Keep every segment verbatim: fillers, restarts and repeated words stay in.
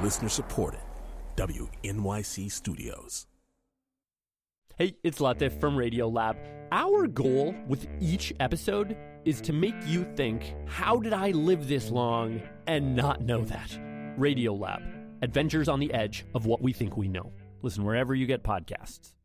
Listener supported. W N Y C Studios. Hey, it's Latif from Radiolab. Our goal with each episode is to make you think, how did I live this long and not know that? Radiolab, adventures on the edge of what we think we know. Listen wherever you get podcasts.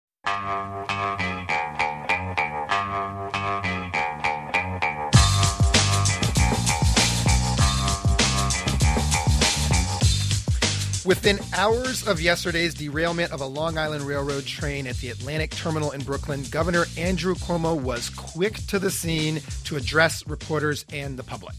Within hours of yesterday's derailment of a Long Island Railroad train at the Atlantic Terminal in Brooklyn, Governor Andrew Cuomo was quick to the scene to address reporters and the public.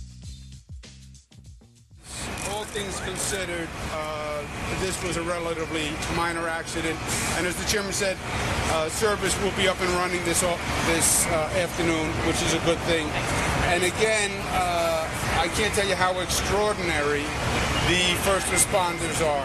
All things considered, uh, this was a relatively minor accident. And as the chairman said, uh, service will be up and running this this uh, afternoon, which is a good thing. And again, uh, I can't tell you how extraordinary the first responders are.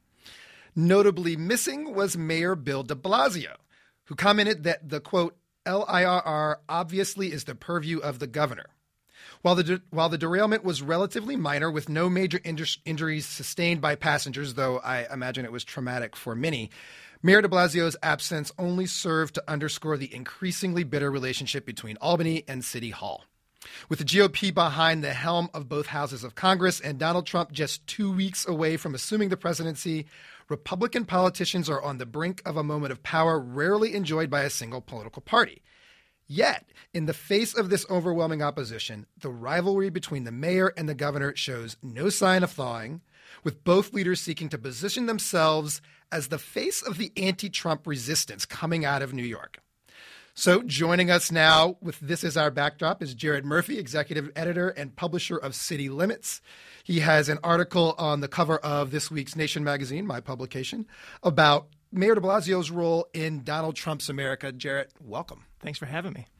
Notably missing was Mayor Bill de Blasio, who commented that the, quote, L I R R obviously is the purview of the governor. While the de- while the derailment was relatively minor with no major inju- injuries sustained by passengers, though I imagine it was traumatic for many, Mayor de Blasio's absence only served to underscore the increasingly bitter relationship between Albany and City Hall. With the G O P behind the helm of both houses of Congress and Donald Trump just two weeks away from assuming the presidency, Republican politicians are on the brink of a moment of power rarely enjoyed by a single political party. Yet, in the face of this overwhelming opposition, the rivalry between the mayor and the governor shows no sign of thawing, with both leaders seeking to position themselves as the face of the anti-Trump resistance coming out of New York. So joining us now with This Is Our Backdrop is Jared Murphy, executive editor and publisher of City Limits. He has an article on the cover of this week's Nation magazine, my publication, about Mayor de Blasio's role in Donald Trump's America. Jared, welcome. Thanks for having me.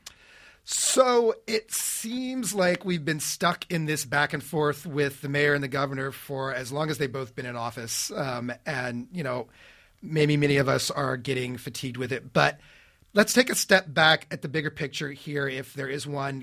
So it seems like we've been stuck in this back and forth with the mayor and the governor for as long as they've both been in office. Um, and, you know, maybe many of us are getting fatigued with it. But let's take a step back at the bigger picture here, if there is one.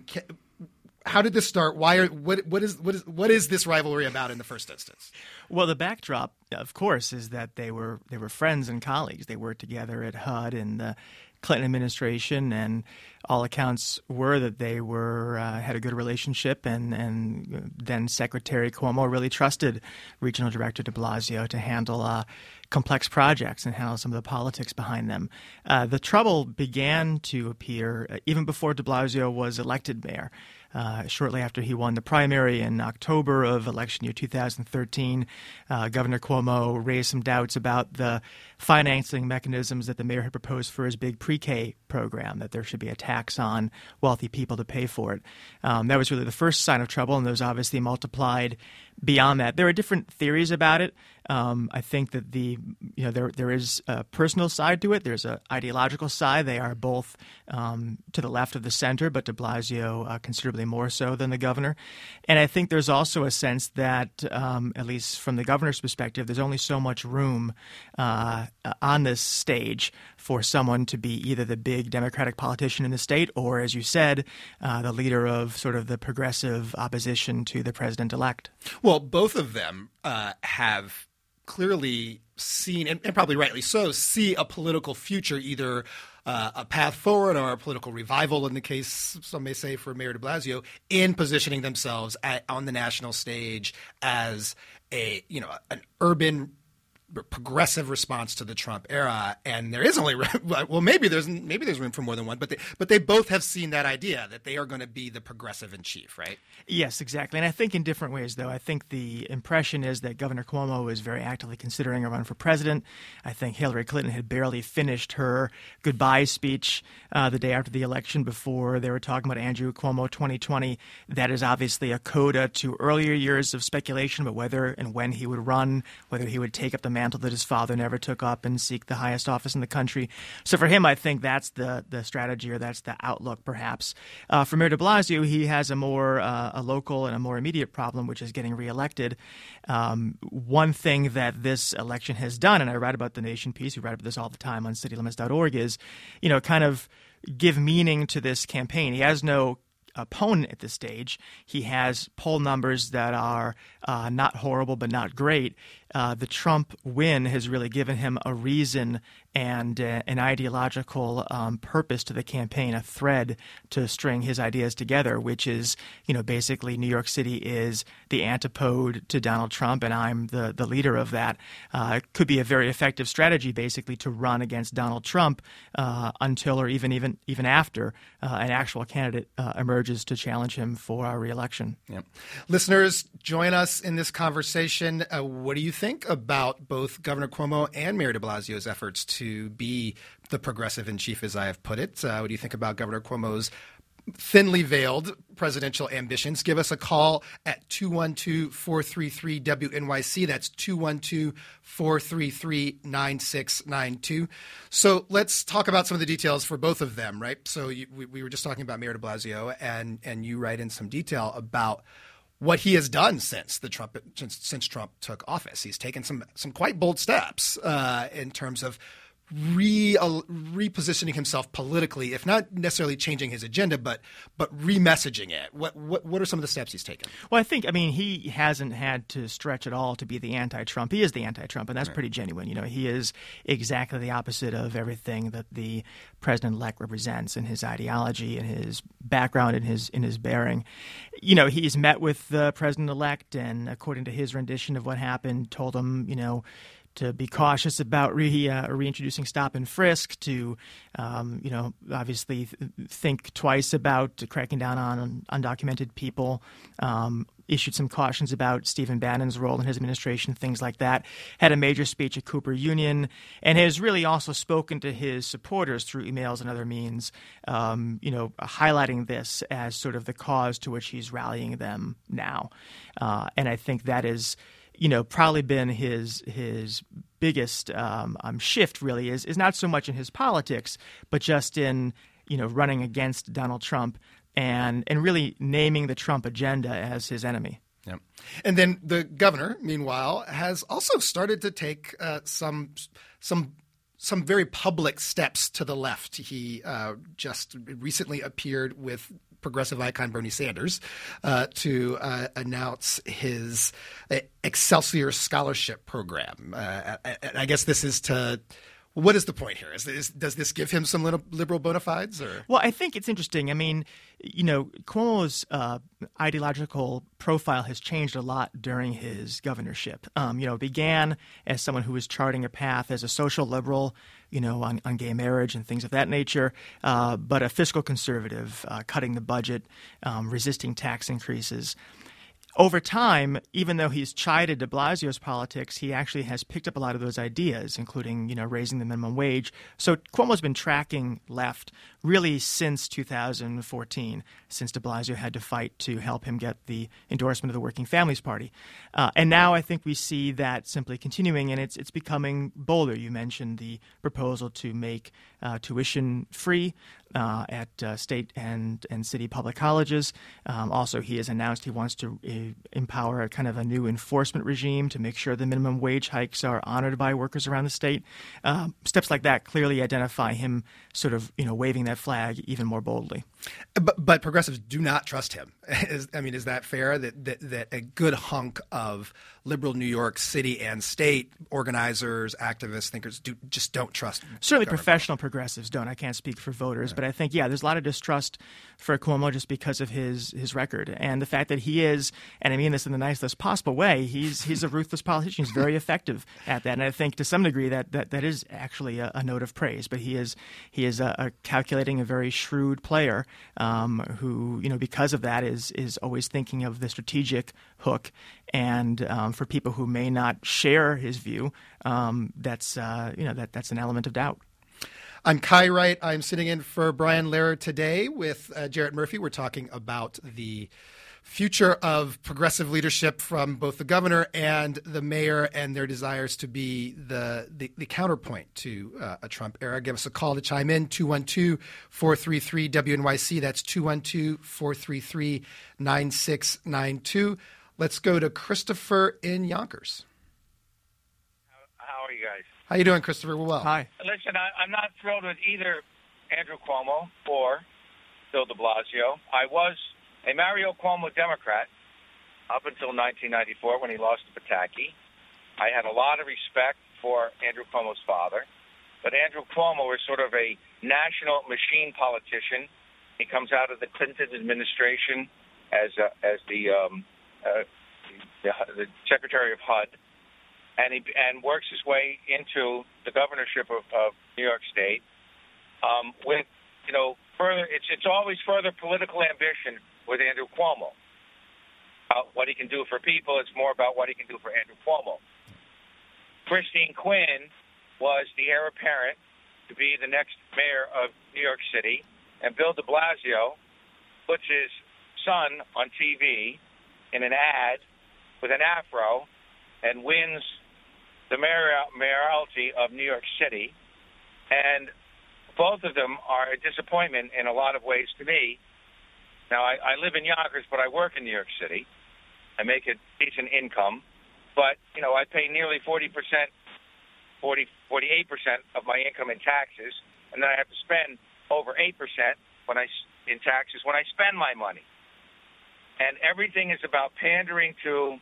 How did this start? Why are what what is what is what is this rivalry about in the first instance? Well, the backdrop, of course, is that they were they were friends and colleagues. They worked together at H U D and the Clinton administration, and all accounts were that they were uh, had a good relationship. And and then Secretary Cuomo really trusted Regional Director de Blasio to handle uh, complex projects and handle some of the politics behind them. Uh, the trouble began to appear uh, even before de Blasio was elected mayor. Uh, shortly after he won the primary in October of election year two thousand thirteen, uh, Governor Cuomo raised some doubts about the financing mechanisms that the mayor had proposed for his big pre-K program, that there should be a tax on wealthy people to pay for it. Um, that was really the first sign of trouble, and those obviously multiplied beyond that. There are different theories about it. Um, I think that the you know there there is a personal side to it. There's an ideological side. They are both um, to the left of the center, but de Blasio uh, considerably more so than the governor. And I think there's also a sense that, um, at least from the governor's perspective, there's only so much room uh, on this stage for someone to be either the big Democratic politician in the state or, as you said, uh, the leader of sort of the progressive opposition to the president-elect. Well, both of them uh, have clearly seen, and, and probably rightly so, see a political future, either uh, a path forward or a political revival, in the case, some may say, for Mayor de Blasio, in positioning themselves at, on the national stage as a, you know, an urban progressive response to the Trump era. And there is only well, maybe there's maybe there's room for more than one, but they, but they both have seen that idea that they are going to be the progressive in chief, right? Yes, exactly. And I think in different ways, though. I think the impression is that Governor Cuomo is very actively considering a run for president. I think Hillary Clinton had barely finished her goodbye speech uh, the day after the election before they were talking about Andrew Cuomo twenty twenty. That is obviously a coda to earlier years of speculation about whether and when he would run, whether he would take up the mantle that his father never took up and seek the highest office in the country. So for him, I think that's the the strategy, or that's the outlook, perhaps. Uh, for Mayor de Blasio, he has a more uh, a local and a more immediate problem, which is getting reelected. Um, one thing that this election has done, and I write about the Nation piece, we write about this all the time on city limits dot org, is, you know, kind of give meaning to this campaign. He has no opponent at this stage. He has poll numbers that are uh, not horrible but not great. Uh, the Trump win has really given him a reason and uh, an ideological um, purpose to the campaign, a thread to string his ideas together, which is, you know, basically New York City is the antipode to Donald Trump, and I'm the, the leader of that. Uh, it could be a very effective strategy, basically, to run against Donald Trump uh, until or even even even after uh, an actual candidate uh, emerges to challenge him for our reelection. Yep. Listeners, join us in this conversation. Uh, what do you think about both Governor Cuomo and Mayor de Blasio's efforts to be the progressive in chief, as I have put it? Uh, what do you think about Governor Cuomo's thinly veiled presidential ambitions? Give us a call at two one two, four three three, W N Y C. That's two one two, four three three, nine six nine two. So let's talk about some of the details for both of them, right? So you, we, we were just talking about Mayor de Blasio, and, and you write in some detail about what he has done since the Trump since, since Trump took office. He's taken some some quite bold steps uh, in terms of re uh, repositioning himself politically, if not necessarily changing his agenda, but but remessaging it. What what what are some of the steps he's taken? Well, I think I mean he hasn't had to stretch at all to be the anti-Trump. He is the anti-Trump, and that's right. Pretty genuine. You know, he is exactly the opposite of everything that the president-elect represents in his ideology, in his background, in his in his bearing. You know, he's met with the president-elect, and according to his rendition of what happened, told him, you know, to be cautious about re, uh, reintroducing stop and frisk, to, um, you know, obviously th- think twice about cracking down on undocumented people, um, issued some cautions about Stephen Bannon's role in his administration, things like that, had a major speech at Cooper Union, and has really also spoken to his supporters through emails and other means, um, you know, highlighting this as sort of the cause to which he's rallying them now. Uh, and I think that is, you know, probably been his his biggest um, um, shift. Really, is is not so much in his politics, but just in, you know, running against Donald Trump and and really naming the Trump agenda as his enemy. Yep. And then the governor, meanwhile, has also started to take uh, some some. some very public steps to the left. He uh, just recently appeared with progressive icon Bernie Sanders uh, to uh, announce his uh, Excelsior Scholarship Program. Uh, and I guess this is to – what is the point here? Is this, does this give him some liberal bona fides? Or? Well, I think it's interesting. I mean, you know, Cuomo's uh, ideological profile has changed a lot during his governorship. Um, you know, began as someone who was charting a path as a social liberal, you know, on, on gay marriage and things of that nature, uh, but a fiscal conservative, uh, cutting the budget, um, resisting tax increases. Over time, even though he's chided de Blasio's politics, he actually has picked up a lot of those ideas, including, you know, raising the minimum wage. So Cuomo's been tracking left really since two thousand fourteen, since de Blasio had to fight to help him get the endorsement of the Working Families Party. Uh, and now I think we see that simply continuing, and it's it's becoming bolder. You mentioned the proposal to make uh, tuition free uh, at uh, state and, and city public colleges. Um, also, he has announced he wants to uh, empower a kind of a new enforcement regime to make sure the minimum wage hikes are honored by workers around the state. Uh, steps like that clearly identify him sort of, you know, waving that flag even more boldly. But, but progressives do not trust him. Is, I mean, is that fair? That, that that a good hunk of liberal New York City and state organizers, activists, thinkers do just don't trust him. Certainly professional progressives don't. I can't speak for voters, right. But I think, yeah, there's a lot of distrust for Cuomo just because of his his record and the fact that he is, and I mean this in the nicest possible way, he's he's a ruthless politician. He's very effective at that, and I think to some degree that that, that is actually a, a note of praise. But he is he is a, a calculating, a very shrewd player um, who, you know, because of that is is always thinking of the strategic hook. And um, for people who may not share his view, um, that's uh, you know that that's an element of doubt. I'm Kai Wright. I'm sitting in for Brian Lehrer today with uh, Jarrett Murphy. We're talking about the future of progressive leadership from both the governor and the mayor and their desires to be the the, the counterpoint to uh, a Trump era. Give us a call to chime in, two one two, four three three, W N Y C. That's two one two, four three three, nine six nine two. Let's go to Christopher in Yonkers. How are you guys? How you doing, Christopher? We're well. Hi. Listen, I, I'm not thrilled with either Andrew Cuomo or Bill de Blasio. I was a Mario Cuomo Democrat up until nineteen ninety-four when he lost to Pataki. I had a lot of respect for Andrew Cuomo's father, but Andrew Cuomo is sort of a national machine politician. He comes out of the Clinton administration as uh, as the, um, uh, the the Secretary of H U D, and he and works his way into the governorship of, of New York State. Um, with you know further, it's it's always further political ambition with Andrew Cuomo. Uh, what he can do for people, it's more about what he can do for Andrew Cuomo. Christine Quinn was the heir apparent to be the next mayor of New York City, and Bill de Blasio puts his son on T V in an ad with an afro and wins the mayor- mayoralty of New York City. And both of them are a disappointment in a lot of ways to me. Now, I, I live in Yonkers, but I work in New York City. I make a decent income. But, you know, I pay nearly forty percent, forty, forty-eight percent of my income in taxes, and then I have to spend over eight percent when I, in taxes when I spend my money. And everything is about pandering to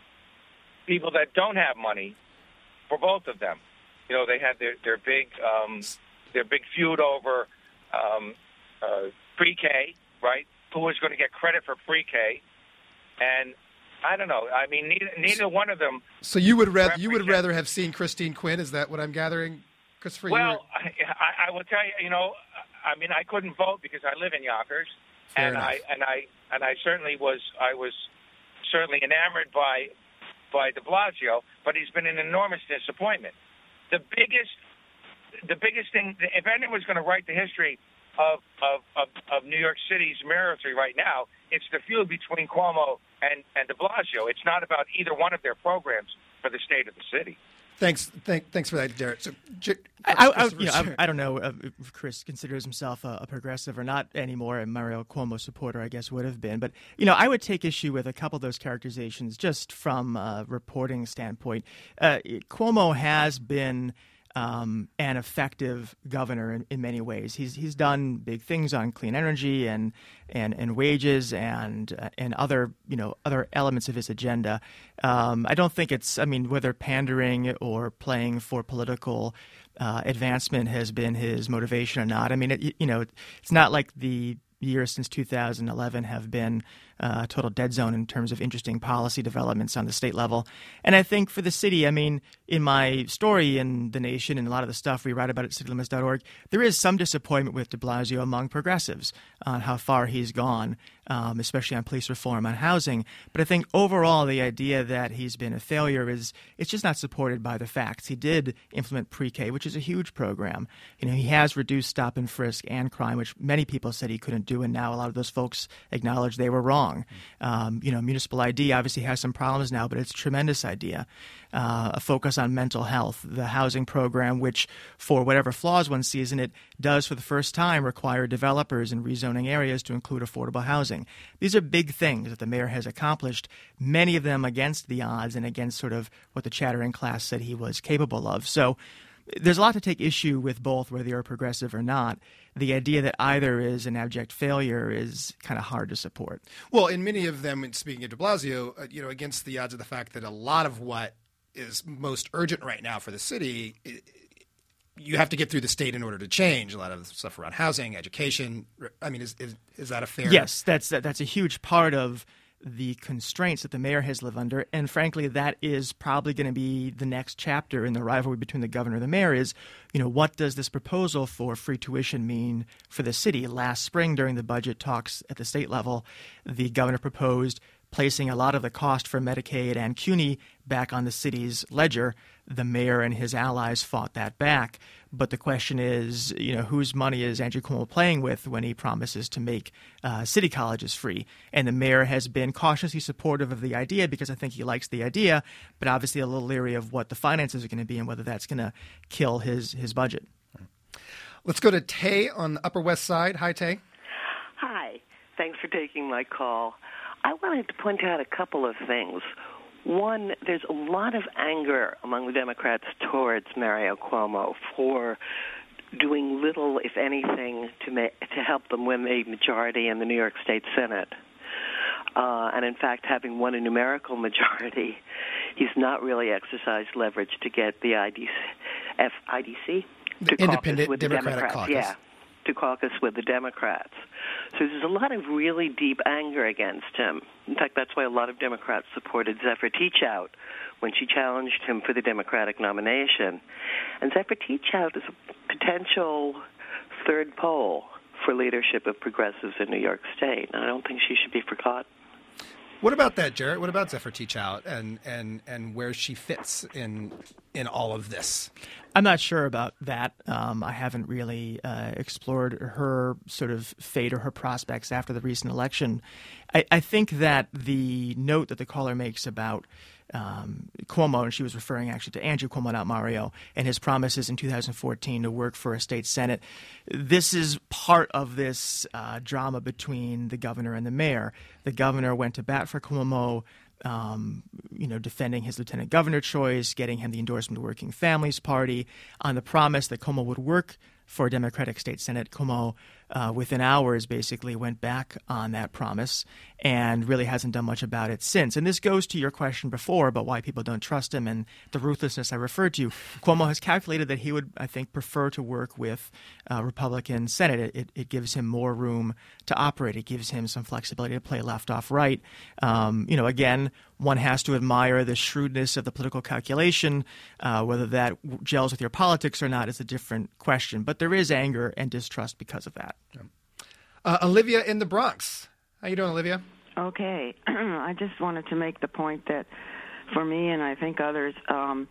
people that don't have money for both of them. You know, they had their, their big um, their big feud over um, uh, pre-K, right? Who was going to get credit for pre-K? And I don't know. I mean, neither, neither one of them. So you would rather you would rather have seen Christine Quinn? Is that what I'm gathering, Christopher? Well, you were... I, I will tell you. You know, I mean, I couldn't vote because I live in Yonkers, Fair and enough. I and I and I certainly was. I was certainly enamored by by de Blasio, but he's been an enormous disappointment. The biggest, the biggest thing. If anyone's going to write the history of of, of of New York City's mayoralty right now, it's the feud between Cuomo and, and de Blasio. It's not about either one of their programs for the state of the city. Thanks, thank, thanks for that, Derek. So, J- I, I, you know, I, I don't know if Chris considers himself a, a progressive or not anymore. A Mario Cuomo supporter, I guess, would have been. But, you know, I would take issue with a couple of those characterizations just from a reporting standpoint. Uh, Cuomo has been Um, an effective governor in, in many ways. He's he's done big things on clean energy and and, and wages and uh, and other you know other elements of his agenda. Um, I don't think it's I mean whether pandering or playing for political uh, advancement has been his motivation or not. I mean it, you know it's not like the years since two thousand eleven have been uh, a total dead zone in terms of interesting policy developments on the state level. And I think for the city, I mean, in my story in The Nation and a lot of the stuff we write about at city limits dot org, there is some disappointment with de Blasio among progressives on how far he's gone, um, especially on police reform, on housing. But I think overall the idea that he's been a failure is it's just not supported by the facts. He did implement pre-K, which is a huge program. You know, he has reduced stop and frisk and crime, which many people said he couldn't do, and now a lot of those folks acknowledge they were wrong. Um, you know, municipal I D obviously has some problems now, but it's a tremendous idea. Uh, a focus on mental health, the housing program, which for whatever flaws one sees in it, does for the first time require developers in rezoning areas to include affordable housing. These are big things that the mayor has accomplished, many of them against the odds and against sort of what the chattering class said he was capable of. So there's a lot to take issue with both, whether you're progressive or not. The idea that either is an abject failure is kind of hard to support. Well, in many of them, and speaking of de Blasio, uh, you know, against the odds of the fact that a lot of what is most urgent right now for the city, it, you have to get through the state in order to change. A lot of stuff around housing, education. I mean, is is, is that a fair? Yes, that's that, that's a huge part of the constraints that the mayor has lived under. And frankly, that is probably going to be the next chapter in the rivalry between the governor and the mayor is, you know, what does this proposal for free tuition mean for the city? Last spring during the budget talks at the state level, the governor proposed placing a lot of the cost for Medicaid and CUNY back on the city's ledger. The mayor and his allies fought that back. But the question is, you know, whose money is Andrew Cuomo playing with when he promises to make uh, city colleges free? And the mayor has been cautiously supportive of the idea because I think he likes the idea, but obviously a little leery of what the finances are going to be and whether that's going to kill his, his budget. Let's go to Tay on the Upper West Side. Hi, Tay. Hi. Thanks for taking my call. I wanted to point out a couple of things. One, there's a lot of anger among the Democrats towards Mario Cuomo for doing little, if anything, to ma- to help them win a majority in the New York State Senate. Uh, and in fact, having won a numerical majority, he's not really exercised leverage to get the I D C, F, I D C to the Independent with Democratic the Democrats. Caucus. Yeah, to caucus with the Democrats. So there's a lot of really deep anger against him. In fact, that's why a lot of Democrats supported Zephyr Teachout when she challenged him for the Democratic nomination. And Zephyr Teachout is a potential third pole for leadership of progressives in New York State. And I don't think she should be forgotten. What about that, Jarrett? What about Zephyr Teachout and, and, and where she fits in in all of this? I'm not sure about that. Um, I haven't really uh, explored her sort of fate or her prospects after the recent election. I, I think that the note that the caller makes about um, Cuomo, and she was referring actually to Andrew Cuomo, not Mario, and his promises in two thousand fourteen to work for a state senate. This is part of this uh, drama between the governor and the mayor. The governor went to bat for Cuomo, Um, you know, defending his lieutenant governor choice, getting him the endorsement of the Working Families Party, on the promise that Cuomo would work for a Democratic state senate. Cuomo, uh, within hours, basically went back on that promise and really hasn't done much about it since. And this goes to your question before about why people don't trust him and the ruthlessness I referred to. Cuomo has calculated that he would, I think, prefer to work with a Republican Senate. It, it, it gives him more room to operate. It gives him some flexibility to play left off right. Um, you know, again, one has to admire the shrewdness of the political calculation. Uh, whether that gels with your politics or not is a different question. But there is anger and distrust because of that. Uh, Olivia in the Bronx. How you doing, Olivia? Okay. I just wanted to make the point that for me and I think others, um,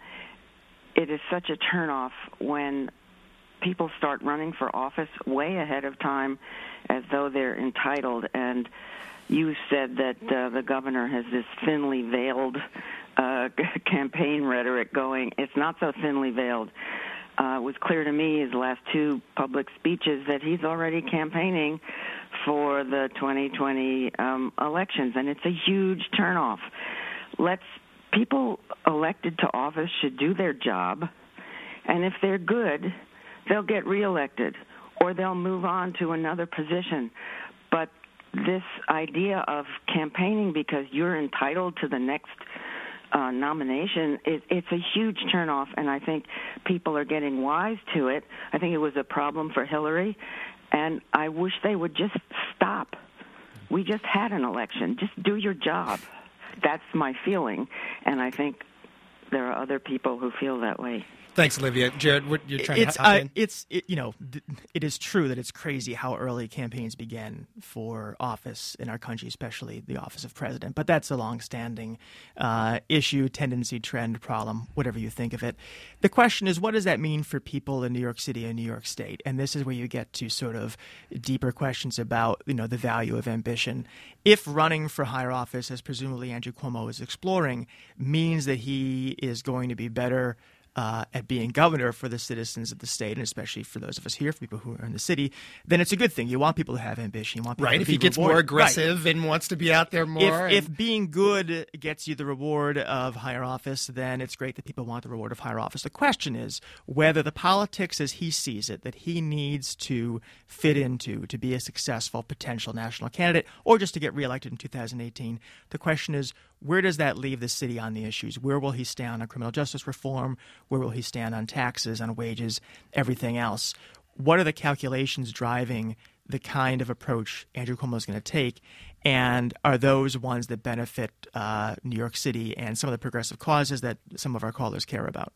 it is such a turnoff when people start running for office way ahead of time as though they're entitled. And you said that uh, the governor has this thinly veiled uh, campaign rhetoric going. It's not so thinly veiled. Uh, it was clear to me his last two public speeches that he's already campaigning for the twenty twenty um, elections, and it's a huge turnoff. Let's people elected to office should do their job, and if they're good, they'll get reelected or they'll move on to another position. But this idea of campaigning because you're entitled to the next uh, nomination, it, it's a huge turnoff, and I think people are getting wise to it. I think it was a problem for Hillary, and I wish they would just stop. We just had an election. Just do your job. That's my feeling, and I think there are other people who feel that way. Thanks, Olivia. Jared, what you're trying it's, to hop uh, in? It's, it, you know, th- it is true that it's crazy how early campaigns began for office in our country, especially the office of president. But that's a long-standing uh, issue, tendency, trend, problem, whatever you think of it. The question is, what does that mean for people in New York City and New York State? And this is where you get to sort of deeper questions about, you know, the value of ambition. If running for higher office, as presumably Andrew Cuomo is exploring, means that he is going to be better Uh, at being governor for the citizens of the state, and especially for those of us here, for people who are in the city, then it's a good thing. You want people to have ambition. You want people right. to If be he gets rewarded. more aggressive right. and wants to be out there more. If, and... if being good gets you the reward of higher office, then it's great that people want the reward of higher office. The question is whether the politics as he sees it, that he needs to fit into to be a successful potential national candidate, or just to get reelected in two thousand eighteen. The question is, where does that leave the city on the issues? Where will he stand on criminal justice reform? Where will he stand on taxes, on wages, everything else? What are the calculations driving the kind of approach Andrew Cuomo is going to take? And are those ones that benefit uh, New York City and some of the progressive causes that some of our callers care about?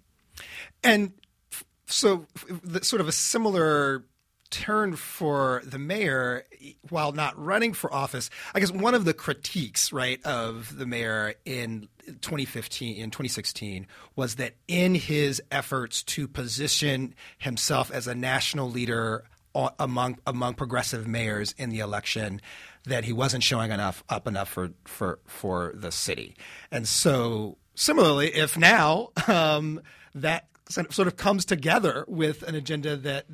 And so the, sort of a similar turn for the mayor while not running for office. I guess one of the critiques, right, of the mayor in twenty fifteen, in twenty sixteen, was that in his efforts to position himself as a national leader among among progressive mayors in the election, that he wasn't showing enough up enough for for for the city. And so similarly, if now um, that sort of comes together with an agenda that that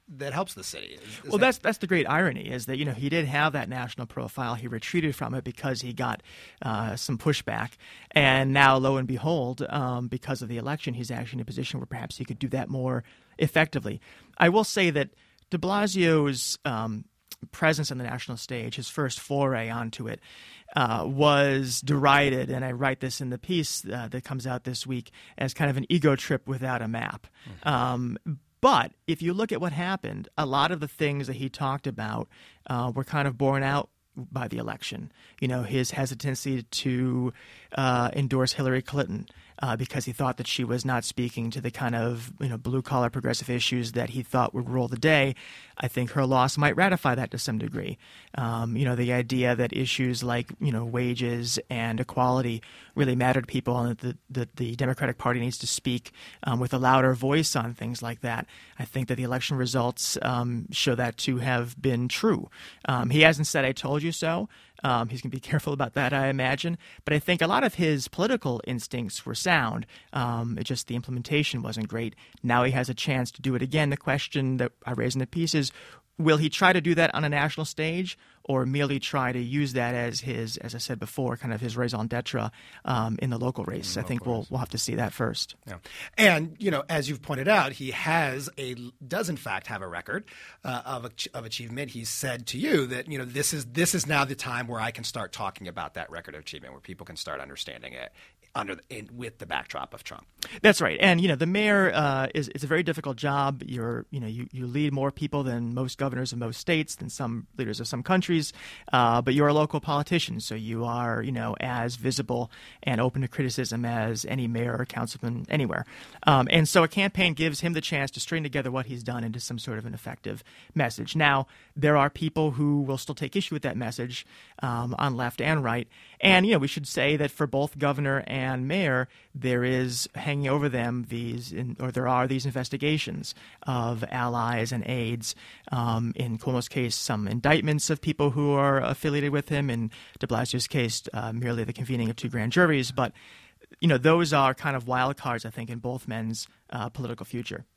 that helps the city. Is, is well, that... that's that's the great irony is that, you know, he did have that national profile. He retreated from it because he got uh, some pushback. And now, lo and behold, um, because of the election, he's actually in a position where perhaps he could do that more effectively. I will say that de Blasio's um, presence on the national stage, his first foray onto it, uh, was derided, and I write this in the piece uh, that comes out this week, as kind of an ego trip without a map. Mm-hmm. Um, But if you look at what happened, a lot of the things that he talked about uh, were kind of borne out by the election. You know, his hesitancy to uh, endorse Hillary Clinton uh, because he thought that she was not speaking to the kind of, you know, blue-collar progressive issues that he thought would rule the day. I think her loss might ratify that to some degree. Um, you know, the idea that issues like, you know, wages and equality really matter to people, and that the, the, the Democratic Party needs to speak um, with a louder voice on things like that. I think that the election results um, show that to have been true. Um, he hasn't said, "I told you so." Um, he's going to be careful about that, I imagine. But I think a lot of his political instincts were sound. Um, it just the implementation wasn't great. Now he has a chance to do it again. The question that I raise in the piece is, will he try to do that on a national stage, or merely try to use that as his, as I said before, kind of his raison d'etre um, in the local race? I think we'll we'll have to see that first. Yeah. And, you know, as you've pointed out, he has a does in fact have a record uh, of of achievement. He's said to you that, you know, this is this is now the time where I can start talking about that record of achievement, where people can start understanding it under the, in, with the backdrop of Trump. That's right. And, you know, the mayor uh, is it's a very difficult job. You're, you know, you, you lead more people than most governors of most states, than some leaders of some countries, uh, but you're a local politician, so you are, you know, as visible and open to criticism as any mayor or councilman anywhere. Um, and so a campaign gives him the chance to string together what he's done into some sort of an effective message. Now, there are people who will still take issue with that message um, on left and right. And, you know, we should say that for both governor and mayor, there is hanging over them these, in, or there are these investigations of allies and aides. Um, in Cuomo's case, some indictments of people who are affiliated with him. In de Blasio's case, uh, merely the convening of two grand juries. But, you know, those are kind of wild cards, I think, in both men's uh, political future.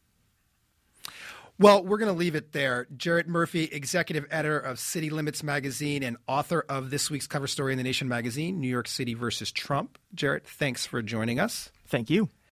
Well, we're going to leave it there. Jarrett Murphy, executive editor of City Limits Magazine and author of this week's cover story in The Nation magazine, New York City versus Trump. Jarrett, thanks for joining us. Thank you.